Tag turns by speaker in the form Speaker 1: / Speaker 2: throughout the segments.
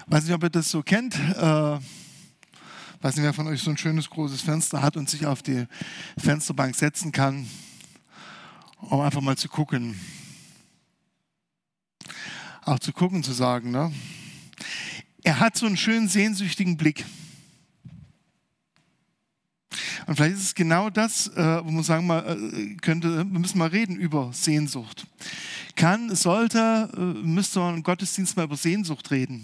Speaker 1: Weiß nicht, ob ihr das so kennt. Weiß nicht, wer von euch so ein schönes großes Fenster hat und sich auf die Fensterbank setzen kann, um einfach mal zu gucken. Auch zu gucken, zu sagen, ne? Er hat so einen schönen sehnsüchtigen Blick. Und vielleicht ist es genau das, wo man sagen wir müssen mal reden über Sehnsucht. Müsste man im Gottesdienst mal über Sehnsucht reden.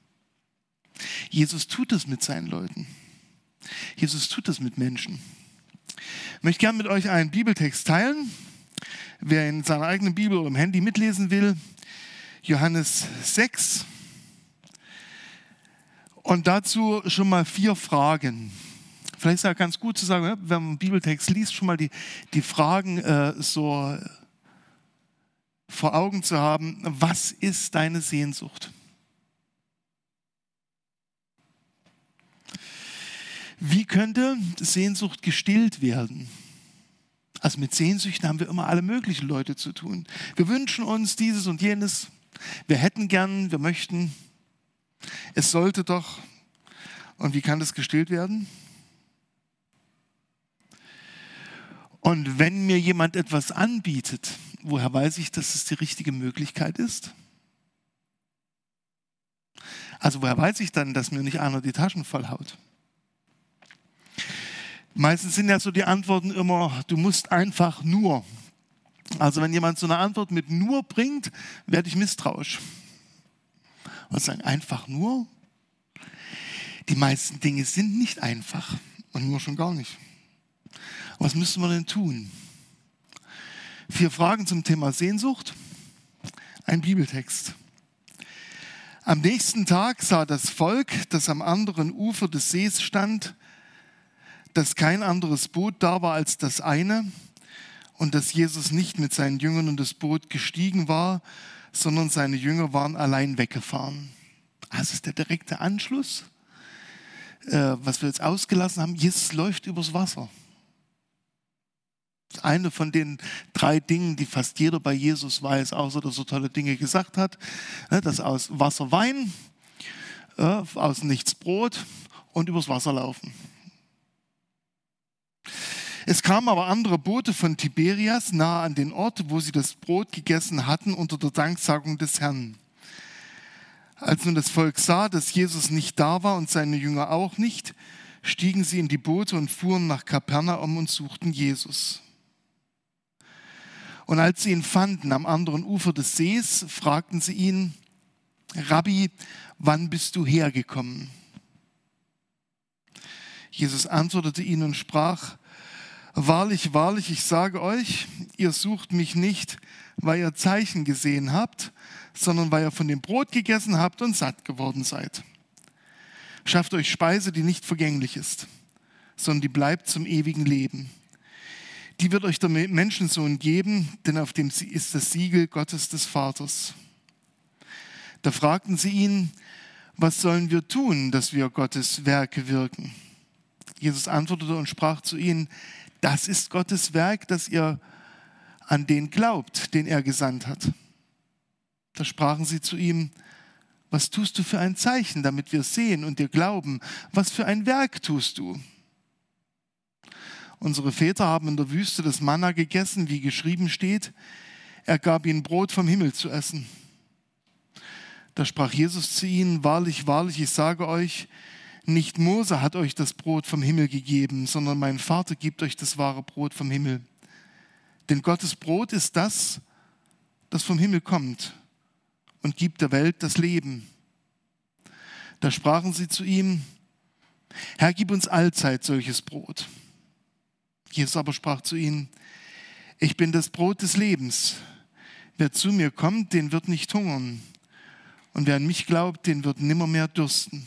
Speaker 1: Jesus tut das mit seinen Leuten. Jesus tut das mit Menschen. Ich möchte gerne mit euch einen Bibeltext teilen. Wer in seiner eigenen Bibel oder im Handy mitlesen will, Johannes 6. Und dazu schon mal 4 Fragen. Vielleicht ist es ja ganz gut zu sagen, wenn man einen Bibeltext liest, schon mal die Fragen so vor Augen zu haben. Was ist deine Sehnsucht? Wie könnte Sehnsucht gestillt werden? Also mit Sehnsüchten haben wir immer alle möglichen Leute zu tun. Wir wünschen uns dieses und jenes. Wir hätten gern, wir möchten. Es sollte doch. Und wie kann das gestillt werden? Und wenn mir jemand etwas anbietet, woher weiß ich, dass es die richtige Möglichkeit ist? Also woher weiß ich dann, dass mir nicht einer die Taschen vollhaut? Meistens sind ja so die Antworten immer, du musst einfach nur. Also wenn jemand so eine Antwort mit nur bringt, werde ich misstrauisch. Und sagen, einfach nur? Die meisten Dinge sind nicht einfach und nur schon gar nicht. Was müsste man denn tun? 4 Fragen zum Thema Sehnsucht. Ein Bibeltext. Am nächsten Tag sah das Volk, das am anderen Ufer des Sees stand, dass kein anderes Boot da war als das eine und dass Jesus nicht mit seinen Jüngern in das Boot gestiegen war, sondern seine Jünger waren allein weggefahren. Das ist der direkte Anschluss, was wir jetzt ausgelassen haben. Jesus läuft übers Wasser. Das ist eine von den 3 Dingen, die fast jeder bei Jesus weiß, außer dass er tolle Dinge gesagt hat. Das aus Wasser Wein, aus nichts Brot und übers Wasser laufen. Es kamen aber andere Boote von Tiberias nahe an den Ort, wo sie das Brot gegessen hatten, unter der Danksagung des Herrn. Als nun das Volk sah, dass Jesus nicht da war und seine Jünger auch nicht, stiegen sie in die Boote und fuhren nach Kapernaum und suchten Jesus. Und als sie ihn fanden am anderen Ufer des Sees, fragten sie ihn, Rabbi, wann bist du hergekommen? Jesus antwortete ihnen und sprach, wahrlich, wahrlich, ich sage euch, ihr sucht mich nicht, weil ihr Zeichen gesehen habt, sondern weil ihr von dem Brot gegessen habt und satt geworden seid. Schafft euch Speise, die nicht vergänglich ist, sondern die bleibt zum ewigen Leben. Die wird euch der Menschensohn geben, denn auf dem ist das Siegel Gottes des Vaters. Da fragten sie ihn, was sollen wir tun, dass wir Gottes Werke wirken? Jesus antwortete und sprach zu ihnen, das ist Gottes Werk, dass ihr an den glaubt, den er gesandt hat. Da sprachen sie zu ihm, was tust du für ein Zeichen, damit wir sehen und dir glauben? Was für ein Werk tust du? Unsere Väter haben in der Wüste das Manna gegessen, wie geschrieben steht, er gab ihnen Brot vom Himmel zu essen. Da sprach Jesus zu ihnen, wahrlich, wahrlich, ich sage euch, nicht Mose hat euch das Brot vom Himmel gegeben, sondern mein Vater gibt euch das wahre Brot vom Himmel. Denn Gottes Brot ist das, das vom Himmel kommt und gibt der Welt das Leben. Da sprachen sie zu ihm, Herr, gib uns allzeit solches Brot. Jesus aber sprach zu ihnen, ich bin das Brot des Lebens. Wer zu mir kommt, den wird nicht hungern. Und wer an mich glaubt, den wird nimmermehr dürsten.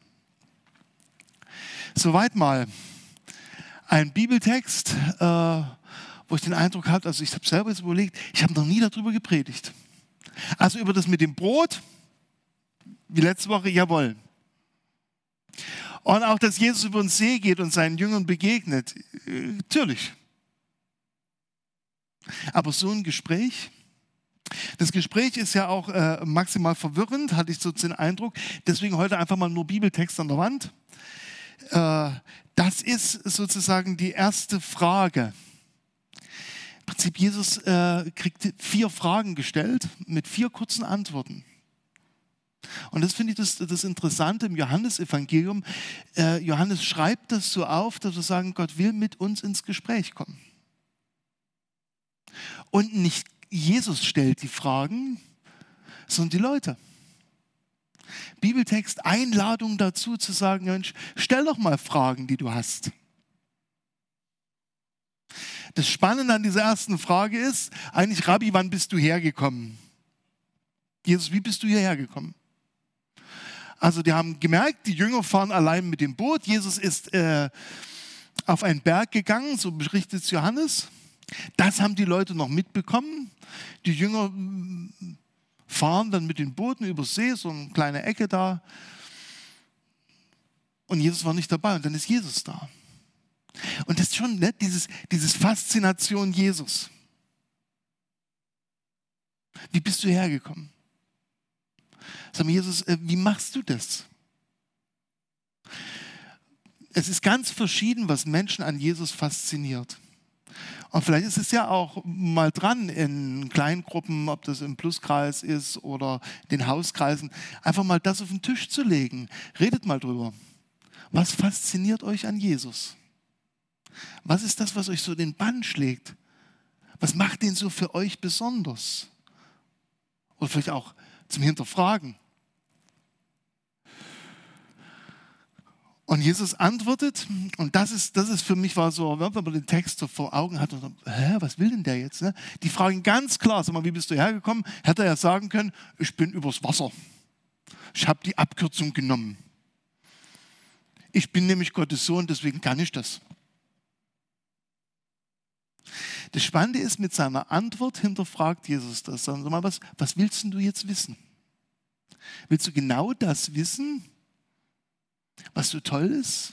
Speaker 1: Soweit mal ein Bibeltext, wo ich den Eindruck hatte, also ich habe selber jetzt überlegt, ich habe noch nie darüber gepredigt. Also über das mit dem Brot, wie letzte Woche, jawohl. Und auch, dass Jesus über den See geht und seinen Jüngern begegnet, natürlich. Aber so ein Gespräch, Das Gespräch ist ja auch maximal verwirrend, hatte ich so den Eindruck. Deswegen heute einfach mal nur Bibeltext an der Wand. Das ist sozusagen die erste Frage. Im Prinzip, Jesus kriegt 4 Fragen gestellt mit 4 kurzen Antworten. Und das finde ich das Interessante im Johannesevangelium. Johannes schreibt das so auf, dass wir sagen, Gott will mit uns ins Gespräch kommen. Und nicht Jesus stellt die Fragen, sondern die Leute. Bibeltext, Einladung dazu zu sagen, Mensch, stell doch mal Fragen, die du hast. Das Spannende an dieser ersten Frage ist, eigentlich, Rabbi, wann bist du hergekommen? Jesus, wie bist du hierher gekommen? Also die haben gemerkt, die Jünger fahren allein mit dem Boot. Jesus ist auf einen Berg gegangen, so berichtet es Johannes. Das haben die Leute noch mitbekommen. Die Jünger fahren dann mit den Booten übers See, so eine kleine Ecke da. Und Jesus war nicht dabei und dann ist Jesus da. Und das ist schon nett, dieses Faszination Jesus. Wie bist du hergekommen? Sag mal, Jesus, wie machst du das? Es ist ganz verschieden, was Menschen an Jesus fasziniert. Und vielleicht ist es ja auch mal dran in Kleingruppen, ob das im Pluskreis ist oder den Hauskreisen, einfach mal das auf den Tisch zu legen. Redet mal drüber. Was fasziniert euch an Jesus? Was ist das, was euch so den Bann schlägt? Was macht den so für euch besonders? Oder vielleicht auch zum Hinterfragen. Und Jesus antwortet, und das ist für mich war so, wenn man den Text so vor Augen hat, und so, was will denn der jetzt? Ne? Die fragen ganz klar, sag mal, wie bist du hergekommen? Hätte er ja sagen können, ich bin übers Wasser. Ich habe die Abkürzung genommen. Ich bin nämlich Gottes Sohn, deswegen kann ich das. Das Spannende ist, mit seiner Antwort hinterfragt Jesus das. Sag mal, was willst du jetzt wissen? Willst du genau das wissen, was so toll ist?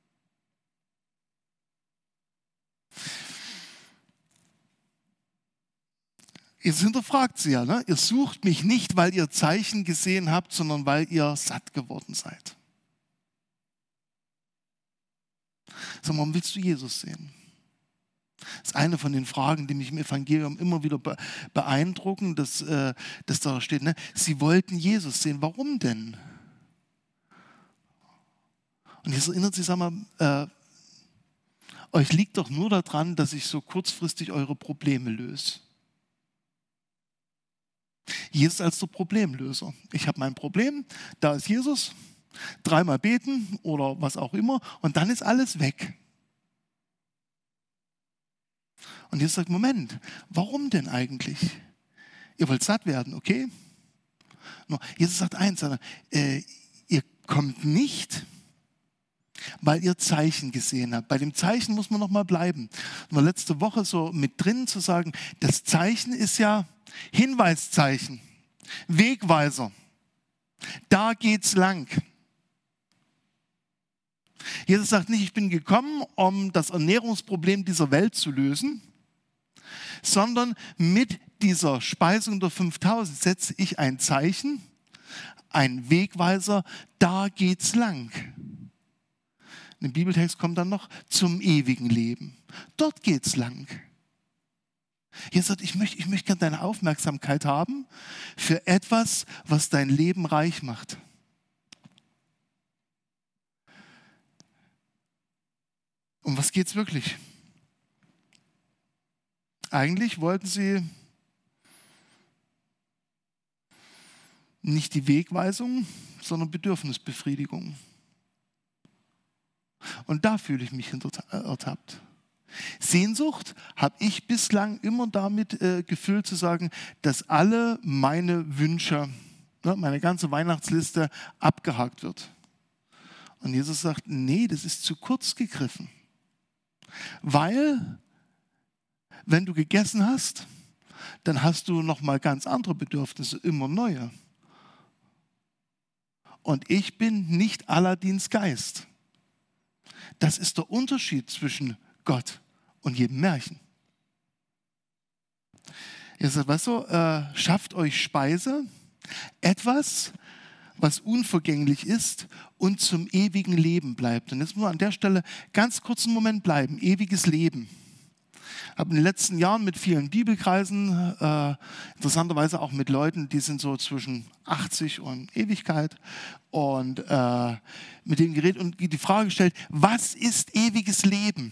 Speaker 1: Jetzt hinterfragt sie ja, ne? Ihr sucht mich nicht, weil ihr Zeichen gesehen habt, sondern weil ihr satt geworden seid. Sag mal, warum willst du Jesus sehen? Das ist eine von den Fragen, die mich im Evangelium immer wieder beeindrucken, dass da steht, ne? Sie wollten Jesus sehen. Warum denn? Und jetzt erinnert sich, sag mal, euch liegt doch nur daran, dass ich so kurzfristig eure Probleme löse. Jesus als der Problemlöser. Ich habe mein Problem, da ist Jesus, 3-mal beten oder was auch immer und dann ist alles weg. Und Jesus sagt, Moment, warum denn eigentlich? Ihr wollt satt werden, okay? Jesus sagt eins, ihr kommt nicht, weil ihr Zeichen gesehen habt. Bei dem Zeichen muss man noch mal bleiben. Und war letzte Woche so mit drin zu sagen, das Zeichen ist ja Hinweiszeichen, Wegweiser. Da geht's lang. Jesus sagt nicht, ich bin gekommen, um das Ernährungsproblem dieser Welt zu lösen, sondern mit dieser Speisung der 5000 setze ich ein Zeichen, ein Wegweiser, da geht's lang. Im Bibeltext kommt dann noch zum ewigen Leben. Dort geht's lang. Jesus sagt, ich möchte gerne deine Aufmerksamkeit haben für etwas, was dein Leben reich macht. Um was geht's wirklich? Eigentlich wollten sie nicht die Wegweisung, sondern Bedürfnisbefriedigung. Und da fühle ich mich ertappt. Sehnsucht habe ich bislang immer damit gefüllt zu sagen, dass alle meine Wünsche, meine ganze Weihnachtsliste abgehakt wird. Und Jesus sagt, nee, das ist zu kurz gegriffen. Weil, wenn du gegessen hast, dann hast du nochmal ganz andere Bedürfnisse, immer neue. Und ich bin nicht Aladins Geist. Das ist der Unterschied zwischen Gott und jedem Märchen. Er sagt, weißt du, schafft euch Speise, etwas, was unvergänglich ist und zum ewigen Leben bleibt. Und jetzt muss man an der Stelle ganz kurz einen Moment bleiben. Ewiges Leben. Ich habe in den letzten Jahren mit vielen Bibelkreisen, interessanterweise auch mit Leuten, die sind so zwischen 80 und Ewigkeit, und mit denen geredet und die Frage gestellt, was ist ewiges Leben?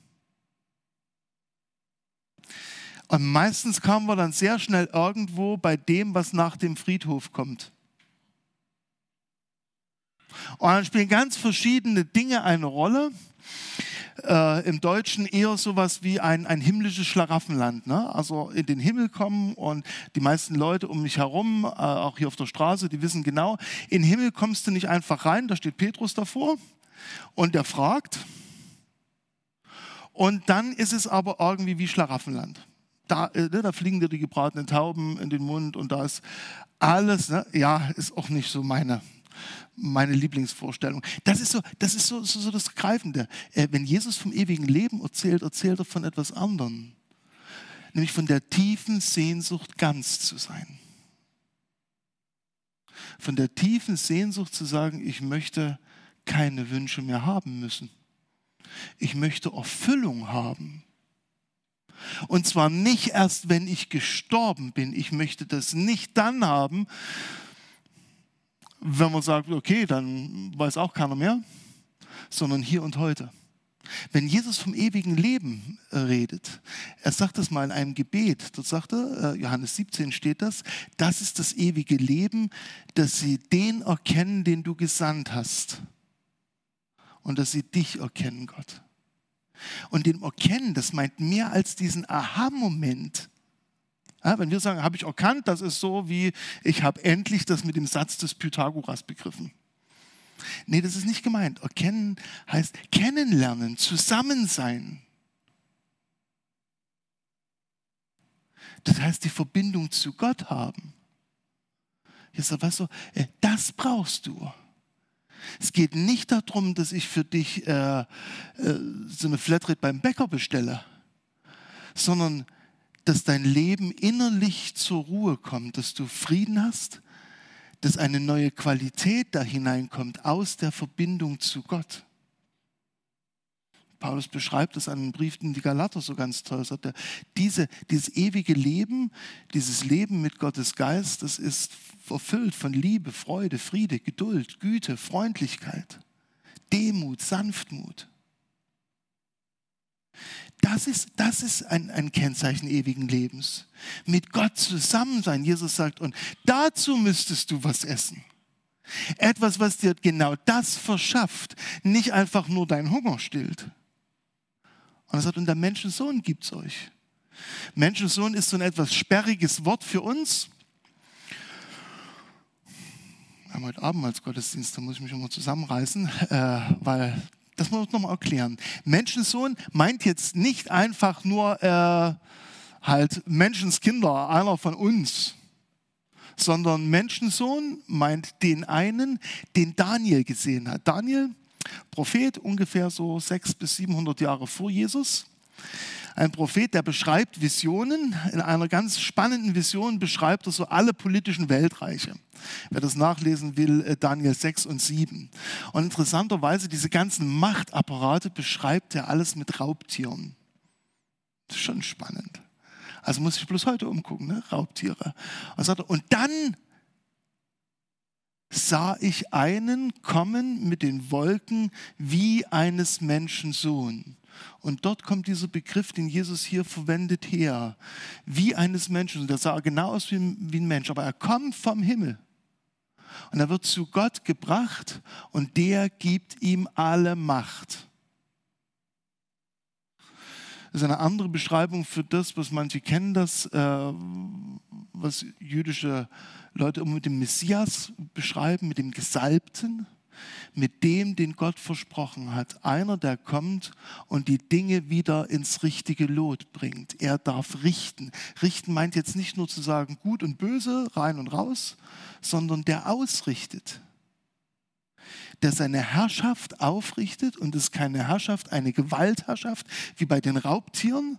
Speaker 1: Und meistens kamen wir dann sehr schnell irgendwo bei dem, was nach dem Friedhof kommt. Und dann spielen ganz verschiedene Dinge eine Rolle. Im Deutschen eher sowas wie ein himmlisches Schlaraffenland. Ne? Also in den Himmel kommen und die meisten Leute um mich herum, auch hier auf der Straße, die wissen genau, in den Himmel kommst du nicht einfach rein, da steht Petrus davor und der fragt. Und dann ist es aber irgendwie wie Schlaraffenland. Da fliegen dir die gebratenen Tauben in den Mund und da ist alles, ne? Ja, ist auch nicht so meine Lieblingsvorstellung. Das ist so das Greifende. Wenn Jesus vom ewigen Leben erzählt, erzählt er von etwas anderem. Nämlich von der tiefen Sehnsucht, ganz zu sein. Von der tiefen Sehnsucht zu sagen, ich möchte keine Wünsche mehr haben müssen. Ich möchte Erfüllung haben. Und zwar nicht erst, wenn ich gestorben bin. Ich möchte das nicht dann haben, wenn man sagt, okay, dann weiß auch keiner mehr, sondern hier und heute. Wenn Jesus vom ewigen Leben redet, er sagt das mal in einem Gebet, dort sagt er, Johannes 17 steht das ist das ewige Leben, dass sie den erkennen, den du gesandt hast und dass sie dich erkennen, Gott. Und dem Erkennen, das meint mehr als diesen Aha-Moment. Ja, wenn wir sagen, habe ich erkannt, das ist so wie, ich habe endlich das mit dem Satz des Pythagoras begriffen. Nee, das ist nicht gemeint. Erkennen heißt kennenlernen, zusammen sein. Das heißt, die Verbindung zu Gott haben. Jetzt weißt du, das brauchst du. Es geht nicht darum, dass ich für dich so eine Flatrate beim Bäcker bestelle, sondern dass dein Leben innerlich zur Ruhe kommt, dass du Frieden hast, dass eine neue Qualität da hineinkommt aus der Verbindung zu Gott. Paulus beschreibt es an den Brief in die Galater so ganz toll. Sagt er, dieses ewige Leben, dieses Leben mit Gottes Geist, das ist erfüllt von Liebe, Freude, Friede, Geduld, Güte, Freundlichkeit, Demut, Sanftmut. Das ist ein Kennzeichen ewigen Lebens. Mit Gott zusammen sein. Jesus sagt, und dazu müsstest du was essen. Etwas, was dir genau das verschafft, nicht einfach nur deinen Hunger stillt. Und er sagt, und der Menschensohn gibt es euch. Menschensohn ist so ein etwas sperriges Wort für uns. Wir haben heute Abend als Gottesdienst, da muss ich mich immer zusammenreißen, weil das muss ich nochmal erklären. Menschensohn meint jetzt nicht einfach nur halt Menschenskinder, einer von uns, sondern Menschensohn meint den einen, den Daniel gesehen hat. Daniel, Prophet, ungefähr so 600 bis 700 Jahre vor Jesus. Ein Prophet, der beschreibt Visionen. In einer ganz spannenden Vision beschreibt er so alle politischen Weltreiche. Wer das nachlesen will, Daniel 6 und 7. Und interessanterweise, diese ganzen Machtapparate beschreibt er alles mit Raubtieren. Das ist schon spannend. Also muss ich bloß heute umgucken, ne? Raubtiere. Und dann sah ich einen kommen mit den Wolken wie eines Menschen Sohn. Und dort kommt dieser Begriff, den Jesus hier verwendet, her. Wie eines Menschen. Der sah genau aus wie ein Mensch, aber er kommt vom Himmel. Und er wird zu Gott gebracht und der gibt ihm alle Macht. Das ist eine andere Beschreibung für das, was manche kennen, das, was jüdische Leute immer mit dem Messias beschreiben, mit dem Gesalbten, mit dem, den Gott versprochen hat. Einer, der kommt und die Dinge wieder ins richtige Lot bringt. Er darf richten. Richten meint jetzt nicht nur zu sagen, gut und böse, rein und raus, sondern der ausrichtet. Der seine Herrschaft aufrichtet, und es ist keine Herrschaft, eine Gewaltherrschaft, wie bei den Raubtieren,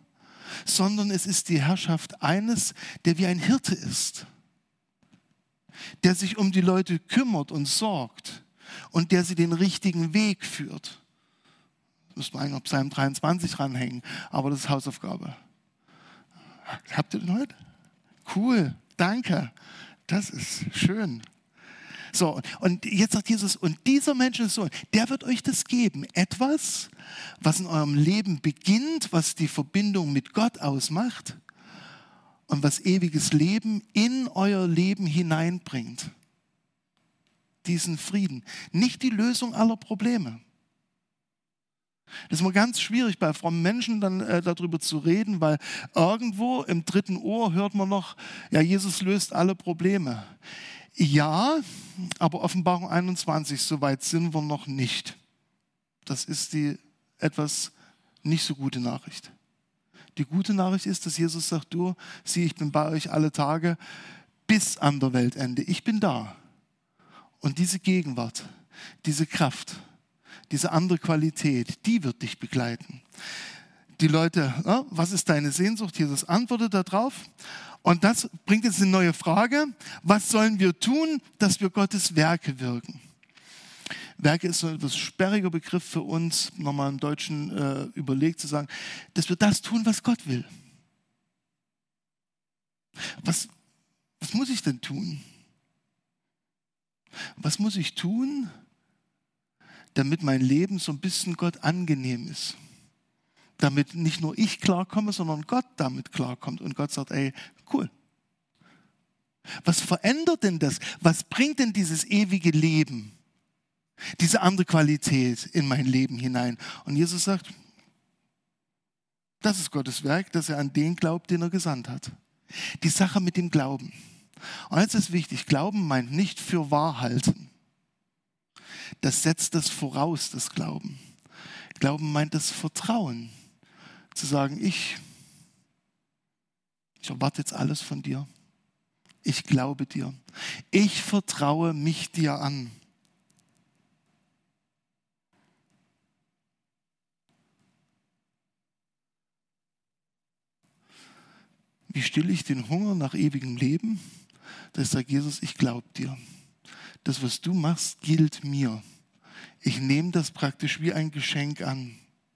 Speaker 1: sondern es ist die Herrschaft eines, der wie ein Hirte ist, der sich um die Leute kümmert und sorgt und der sie den richtigen Weg führt. Müssen wir eigentlich noch Psalm 23 ranhängen, aber das ist Hausaufgabe. Habt ihr den heute? Cool, danke. Das ist schön. So, und jetzt sagt Jesus, und dieser Menschensohn, der wird euch das geben. Etwas, was in eurem Leben beginnt, was die Verbindung mit Gott ausmacht und was ewiges Leben in euer Leben hineinbringt. Diesen Frieden. Nicht die Lösung aller Probleme. Das ist immer ganz schwierig bei frommen Menschen dann darüber zu reden, weil irgendwo im dritten Ohr hört man noch, ja, Jesus löst alle Probleme. Ja, aber Offenbarung 21, so weit sind wir noch nicht. Das ist die etwas nicht so gute Nachricht. Die gute Nachricht ist, dass Jesus sagt, du, sieh, ich bin bei euch alle Tage bis an der Weltende. Ich bin da. Und diese Gegenwart, diese Kraft, diese andere Qualität, die wird dich begleiten. Die Leute, was ist deine Sehnsucht? Jesus antwortet darauf. Und das bringt jetzt eine neue Frage. Was sollen wir tun, dass wir Gottes Werke wirken? Werke ist so ein etwas sperriger Begriff für uns, nochmal im Deutschen überlegt zu sagen, dass wir das tun, was Gott will. Was muss ich denn tun? Was muss ich tun, damit mein Leben so ein bisschen Gott angenehm ist? Damit nicht nur ich klarkomme, sondern Gott damit klarkommt. Und Gott sagt, ey, cool. Was verändert denn das? Was bringt denn dieses ewige Leben, diese andere Qualität in mein Leben hinein? Und Jesus sagt, das ist Gottes Werk, dass er an den glaubt, den er gesandt hat. Die Sache mit dem Glauben. Und jetzt ist wichtig, Glauben meint nicht für wahr halten. Das setzt das voraus, das Glauben. Glauben meint das Vertrauen. Zu sagen, ich erwarte jetzt alles von dir. Ich glaube dir. Ich vertraue mich dir an. Wie stille ich den Hunger nach ewigem Leben? Da sagt Jesus, ich glaube dir. Das, was du machst, gilt mir. Ich nehme das praktisch wie ein Geschenk an.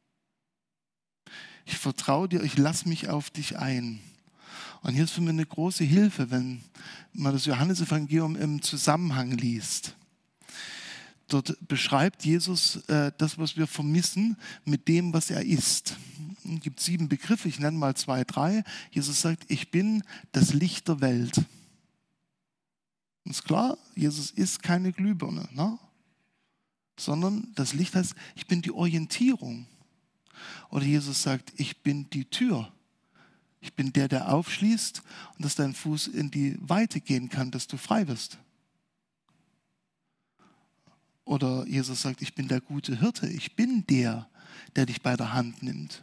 Speaker 1: Ich vertraue dir, ich lasse mich auf dich ein. Und hier ist für mich eine große Hilfe, wenn man das Johannesevangelium im Zusammenhang liest. Dort beschreibt Jesus das, was wir vermissen, mit dem, was er ist. Es gibt 7 Begriffe, ich nenne mal 2, 3. Jesus sagt, ich bin das Licht der Welt. Und ist klar, Jesus ist keine Glühbirne, ne? Sondern das Licht heißt, ich bin die Orientierung. Oder Jesus sagt, ich bin die Tür. Ich bin der, der aufschließt und dass dein Fuß in die Weite gehen kann, dass du frei wirst. Oder Jesus sagt, ich bin der gute Hirte. Ich bin der dich bei der Hand nimmt.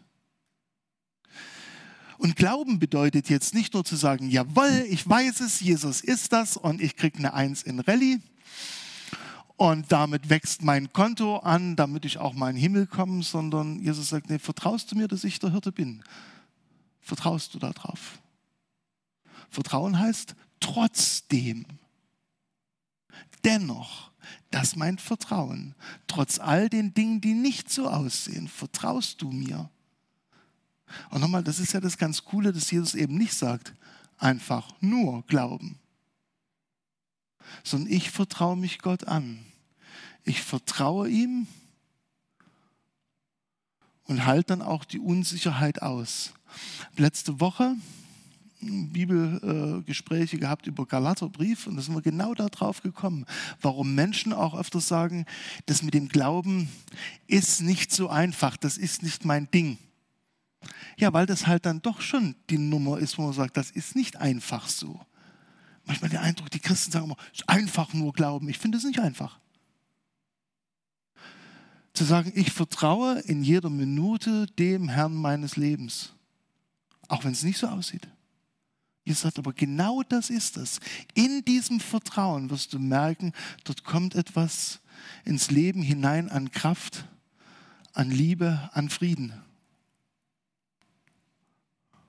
Speaker 1: Und Glauben bedeutet jetzt nicht nur zu sagen, jawohl, ich weiß es, Jesus ist das und ich kriege eine 1 in Rallye. Und damit wächst mein Konto an, damit ich auch mal in den Himmel komme, sondern Jesus sagt, nee, vertraust du mir, dass ich der Hirte bin? Vertraust du darauf? Vertrauen heißt trotzdem, dennoch, das meint Vertrauen. Trotz all den Dingen, die nicht so aussehen, vertraust du mir? Und nochmal, das ist ja das ganz Coole, dass Jesus eben nicht sagt, einfach nur glauben. Sondern ich vertraue mich Gott an. Ich vertraue ihm und halte dann auch die Unsicherheit aus. Letzte Woche Bibelgespräche gehabt über Galaterbrief und da sind wir genau darauf gekommen, warum Menschen auch öfters sagen, das mit dem Glauben ist nicht so einfach, das ist nicht mein Ding. Ja, weil das halt dann doch schon die Nummer ist, wo man sagt, das ist nicht einfach so. Manchmal der Eindruck, die Christen sagen immer, es ist einfach nur Glauben. Ich finde es nicht einfach. Zu sagen, ich vertraue in jeder Minute dem Herrn meines Lebens. Auch wenn es nicht so aussieht. Jesus sagt, aber genau das ist es. In diesem Vertrauen wirst du merken, dort kommt etwas ins Leben hinein an Kraft, an Liebe, an Frieden.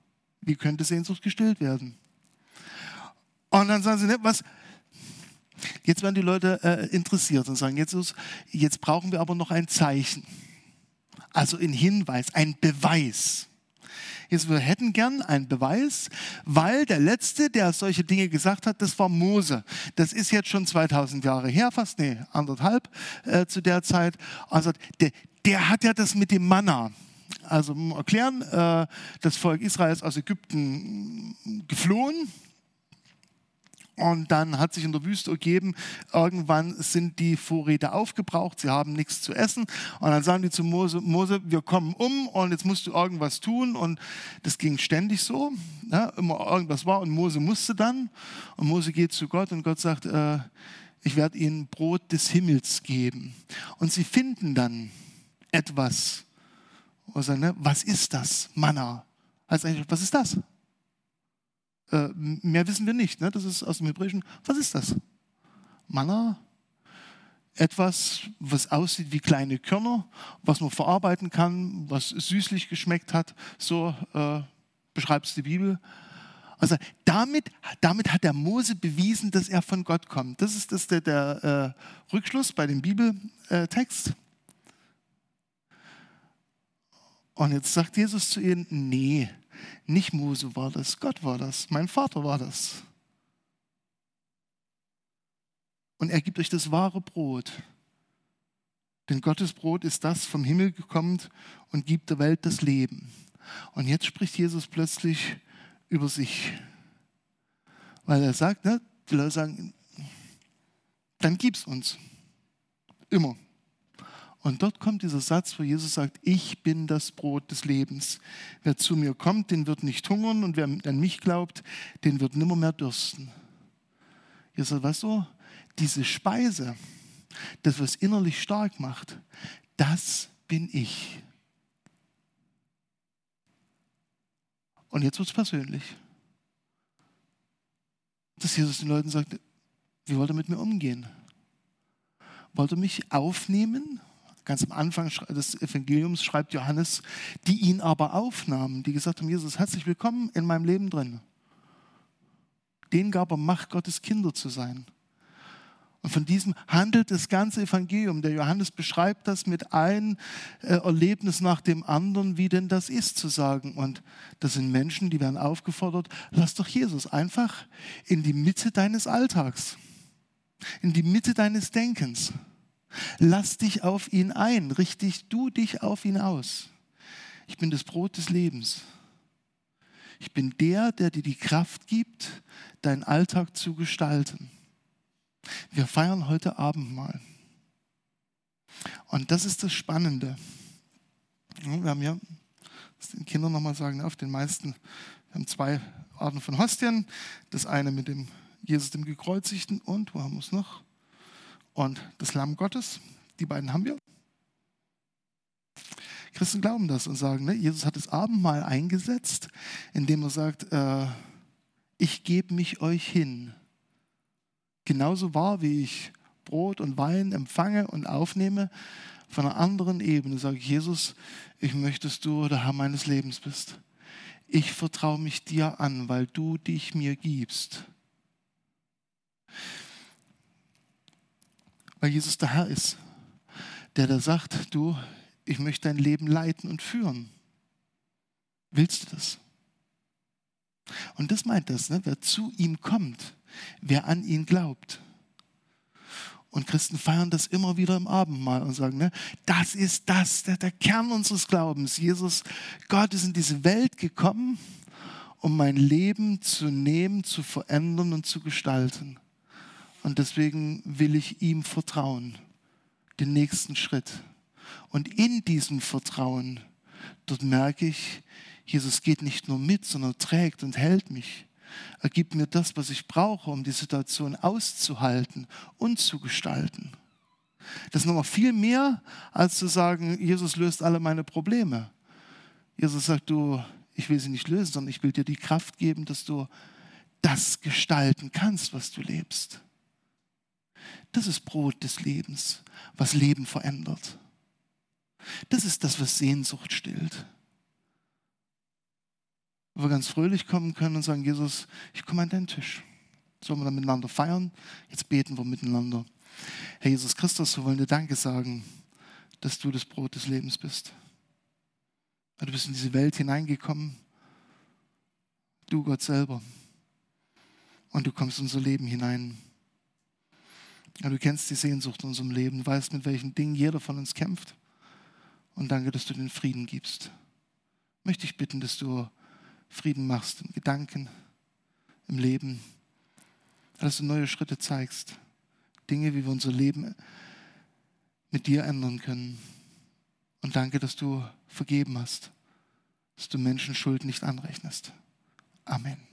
Speaker 1: Wie könnte Sehnsucht gestillt werden? Und dann sagen sie, ne, was? Jetzt werden die Leute interessiert und sagen, jetzt brauchen wir aber noch ein Zeichen. Also ein Hinweis, ein Beweis. Wir hätten gern einen Beweis, weil der Letzte, der solche Dinge gesagt hat, das war Mose. Das ist jetzt schon 2000 Jahre her, fast, anderthalb zu der Zeit. Also der hat ja das mit dem Manna. Also erklären, das Volk Israel ist aus Ägypten geflohen. Und dann hat sich in der Wüste ergeben, irgendwann sind die Vorräte aufgebraucht, sie haben nichts zu essen. Und dann sagen die zu Mose, wir kommen und jetzt musst du irgendwas tun. Und das ging ständig so, ne? Immer irgendwas war und Mose musste dann. Und Mose geht zu Gott und Gott sagt, ich werde ihnen Brot des Himmels geben. Und sie finden dann etwas. Und sagen, ne, was ist das? Manna. Heißt eigentlich, was ist das? Mehr wissen wir nicht. Ne? Das ist aus dem Hebräischen. Was ist das? Manna. Etwas, was aussieht wie kleine Körner, was man verarbeiten kann, was süßlich geschmeckt hat. So beschreibt es die Bibel. Also damit hat der Mose bewiesen, dass er von Gott kommt. Das ist der Rückschluss bei dem Bibeltext. Und jetzt sagt Jesus zu ihnen, nee, nicht Mose war das, Gott war das, mein Vater war das. Und er gibt euch das wahre Brot. Denn Gottes Brot ist das vom Himmel gekommen und gibt der Welt das Leben. Und jetzt spricht Jesus plötzlich über sich. Weil er sagt, ne, die Leute sagen, dann gib's uns. Immer. Und dort kommt dieser Satz, wo Jesus sagt, ich bin das Brot des Lebens. Wer zu mir kommt, den wird nicht hungern und wer an mich glaubt, den wird nimmer mehr dürsten. Jesus sagt, weißt du, diese Speise, das, was innerlich stark macht, das bin ich. Und jetzt wird es persönlich. Dass Jesus den Leuten sagt, wie wollt ihr mit mir umgehen? Wollt ihr mich aufnehmen? Ganz am Anfang des Evangeliums schreibt Johannes, die ihn aber aufnahmen, die gesagt haben, Jesus, herzlich willkommen in meinem Leben drin. Denen gab er Macht, Gottes Kinder zu sein. Und von diesem handelt das ganze Evangelium. Der Johannes beschreibt das mit einem Erlebnis nach dem anderen, wie denn das ist zu sagen. Und das sind Menschen, die werden aufgefordert, lass doch Jesus einfach in die Mitte deines Alltags, in die Mitte deines Denkens. Lass dich auf ihn ein, richtest du dich auf ihn aus. Ich bin das Brot des Lebens. Ich bin der dir die Kraft gibt, deinen Alltag zu gestalten. Wir feiern heute Abendmahl. Und das ist das Spannende. Wir haben hier, das den Kindern nochmal sagen, auf den meisten, wir haben 2 Arten von Hostien. Das eine mit dem Jesus, dem Gekreuzigten, und, wo haben wir es noch? Und das Lamm Gottes, die beiden haben wir. Christen glauben das und sagen, ne, Jesus hat das Abendmahl eingesetzt, indem er sagt, ich gebe mich euch hin. Genauso wahr, wie ich Brot und Wein empfange und aufnehme, von einer anderen Ebene sage ich, Jesus, ich möchte, dass du der Herr meines Lebens bist. Ich vertraue mich dir an, weil du dich mir gibst. Weil Jesus der Herr ist, der sagt, du, ich möchte dein Leben leiten und führen. Willst du das? Und das meint das, ne? Wer zu ihm kommt, wer an ihn glaubt. Und Christen feiern das immer wieder im Abendmahl und sagen, ne, das ist der Kern unseres Glaubens. Jesus, Gott ist in diese Welt gekommen, um mein Leben zu nehmen, zu verändern und zu gestalten. Und deswegen will ich ihm vertrauen, den nächsten Schritt. Und in diesem Vertrauen, dort merke ich, Jesus geht nicht nur mit, sondern trägt und hält mich. Er gibt mir das, was ich brauche, um die Situation auszuhalten und zu gestalten. Das ist nochmal viel mehr, als zu sagen, Jesus löst alle meine Probleme. Jesus sagt, du, ich will sie nicht lösen, sondern ich will dir die Kraft geben, dass du das gestalten kannst, was du lebst. Das ist Brot des Lebens, was Leben verändert. Das ist das, was Sehnsucht stillt. wo wir ganz fröhlich kommen können und sagen, Jesus, ich komme an deinen Tisch. Sollen wir dann miteinander feiern? Jetzt beten wir miteinander. Herr Jesus Christus, wir wollen dir Danke sagen, dass du das Brot des Lebens bist. Du bist in diese Welt hineingekommen, du Gott selber. Und du kommst in unser Leben hinein. Und du kennst die Sehnsucht in unserem Leben, du weißt, mit welchen Dingen jeder von uns kämpft. Und danke, dass du den Frieden gibst. Möchte ich bitten, dass du Frieden machst in Gedanken, im Leben, dass du neue Schritte zeigst, Dinge, wie wir unser Leben mit dir ändern können. Und danke, dass du vergeben hast, dass du Menschen Schuld nicht anrechnest. Amen.